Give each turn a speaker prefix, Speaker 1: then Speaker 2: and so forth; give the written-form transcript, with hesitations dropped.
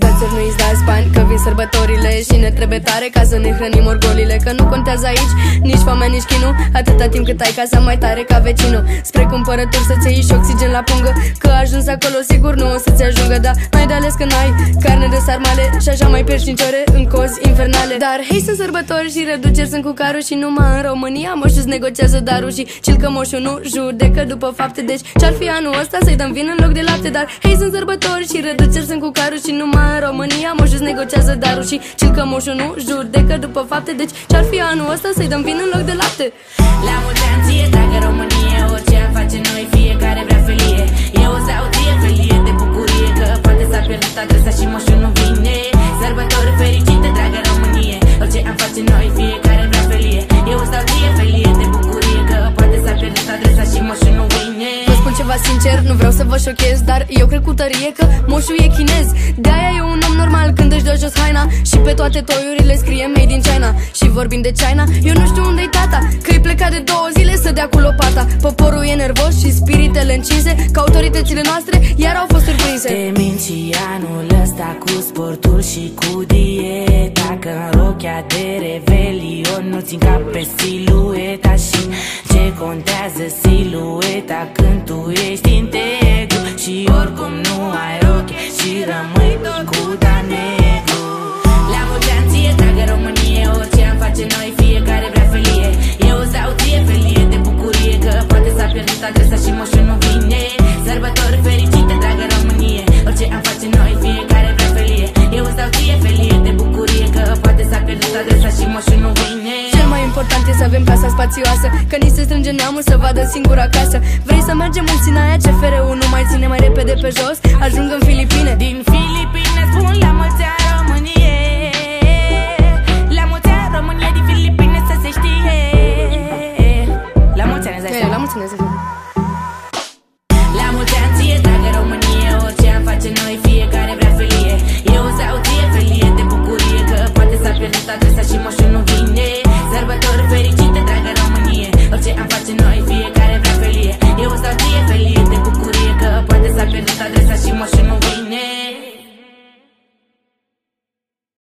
Speaker 1: țări nu-i dați bani, că vin sărbătorile și ne trebuie tare ca să ne hrănim orgolile. Că nu contează aici nici foamea, nici chinul, atâta timp cât ai casa mai tare ca vecinul. Spre cumpărături să-ți iei și oxigen la pungă, că ajuns acolo sigur nu o să-ți ajungă. Dar n-ai de ales că n-ai carne de sarmale și așa mai pierzi 5 ore în cozi infernale. Dar hei, sunt sărbători și reduceri sunt cu carul și numai în România moșul negociază darul și cilcă moșul nu judecă după fapte. Deci ce-ar fi anul ăsta să-i dăm vin în loc de lapte. Dar hei, sunt sărbători și reduceri sunt cu carul și numai în România moșul negociază darul și cilcă moșul nu judecă după fapte. Deci ce-ar fi anul ăsta să-i dăm vin în loc de lapte.
Speaker 2: La mulți ani ție, dragă Românie, orice am face noi, fiecare vrea felie. Eu îți dau ție felie de bucurie, că poate s-a pierdut adresa și moșul nu vine. Sărbători fericite, dragă Românie, orice am face noi, fiecare vrea felie. Eu îți dau ție felie de bucurie, că poate s-a pierdut adresa și moșul nu vine.
Speaker 1: Vă spun ceva sincer, nu vreau să vă șochez, dar eu cred cu tărie că moșul e chinez. De-aia e un om normal când își dă jos haina și pe toate toiurile scrie Made in China. Și vorbind de China, eu nu știu unde-i tata, că-i plecat de 2 zile să dea cu lopata. Poporul e nervos și spiritele încinse, că autoritățile noastre iar au fost surprinse.
Speaker 2: Te mint și anul ăsta cu sportul și cu dieta, că în rochia de revelion nu țin cap pe silueta. Și ce contează silueta când tu ești integru și oricum nu ai roche și rămâi cu da negru. La mulți ani ție, dragă Românie, orice am face noi, fiecare vrea felie. Eu îți dau ție felie de bucurie, că poate s-a pierdut adresa și moșul nu vine. Sărbători fericite, dragă Românie, orice am face noi, fiecare vrea felie. Eu îți dau ție felie de bucurie, că poate s-a pierdut adresa și moșul nu vine.
Speaker 1: Cel mai important e să avem casa spațioasă, că ni se strânge neamul să vadă singur acasă. Vrei să mergem în Sinaia, CFR-ul nu mai ține mai repede pe jos, ajung în Filipine.
Speaker 2: Din Filipine spun la mulți ani Românie, la mulți ani Românie, din Filipine să se știe. La mulți ani,
Speaker 1: La mulți ani.